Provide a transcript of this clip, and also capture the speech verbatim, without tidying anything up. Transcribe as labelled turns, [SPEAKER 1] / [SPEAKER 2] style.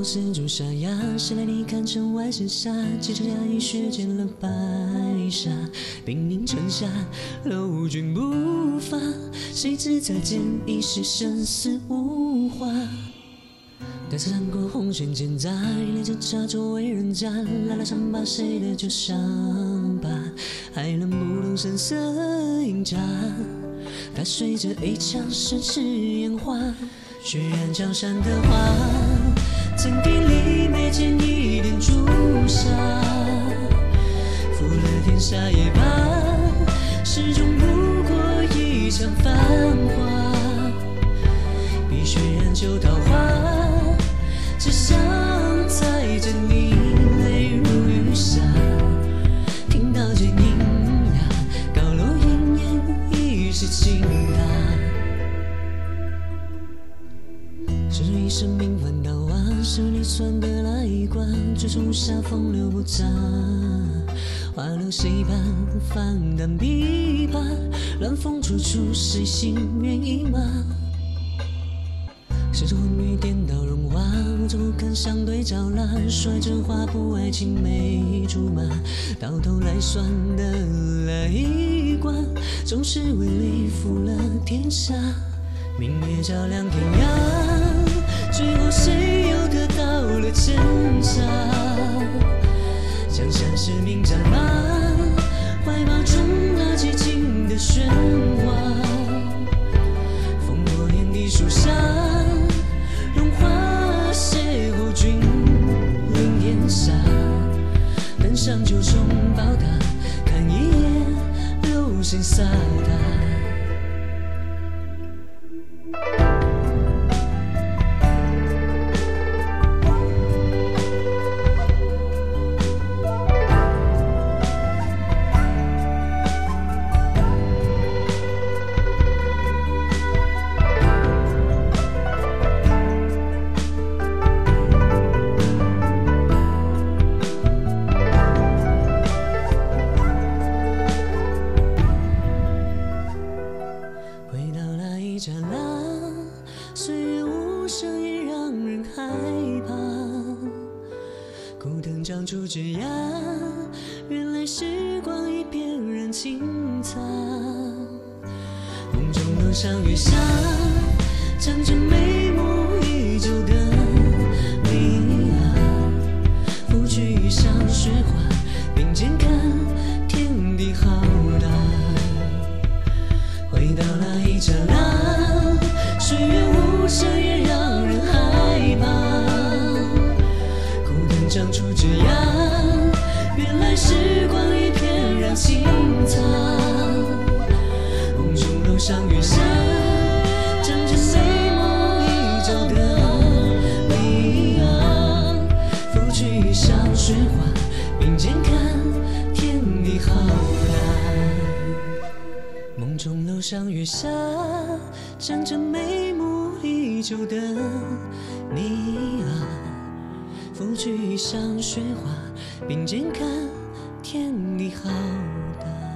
[SPEAKER 1] 丝竹沙哑，谁来你看城外盛夏，几场压抑雪溅了白纱，兵临城下，楼君不发，谁知再见已是生死无话。待此战过红尘千载，连着茶桌为人家，来了伤疤谁的旧伤疤，还能不动声色饮茶，它随着一场盛世烟花，血染江山的花，曾给里眉间一点朱砂，负了天下也罢，始终不过一场繁华，碧血染旧桃花，只想载着你泪如雨下，听到剑音呀，高楼奄奄已是倾塌，是一生命凡道啊，是你算得来一卦，追从下风流不杂，花落谁伴翻淡琵琶，乱风处处谁心猿意马，是这昏雨颠倒融化，我怎不肯相对照蜡，说这话不爱青梅竹马，到头来算得来一卦，总是为利负了天下，明月照亮天涯，最后谁又得到了真假，江山是名战马，怀抱中那寂静的喧哗，烽火连地树下，荣华邂逅君临天下，登上九重宝塔，看一眼流星飒沓。岁月无声也让人害怕，枯藤长出枝桠，原来时光已翩然轻擦，梦中楼上月下，长着眉目依旧的你啊，拂去衣裳雪花，并肩看天地浩大，回到那一刹那，岁月无声也让人害怕，枯藤长出枝桠，原来时光已翩然轻擦，梦中楼上月下，长着眉目依旧的你啊，拂去衣裳雪花，并肩看天地浩大，梦中楼上月下，长着眉目依旧的你啊，拂去衣裳雪花，并肩看天地浩大。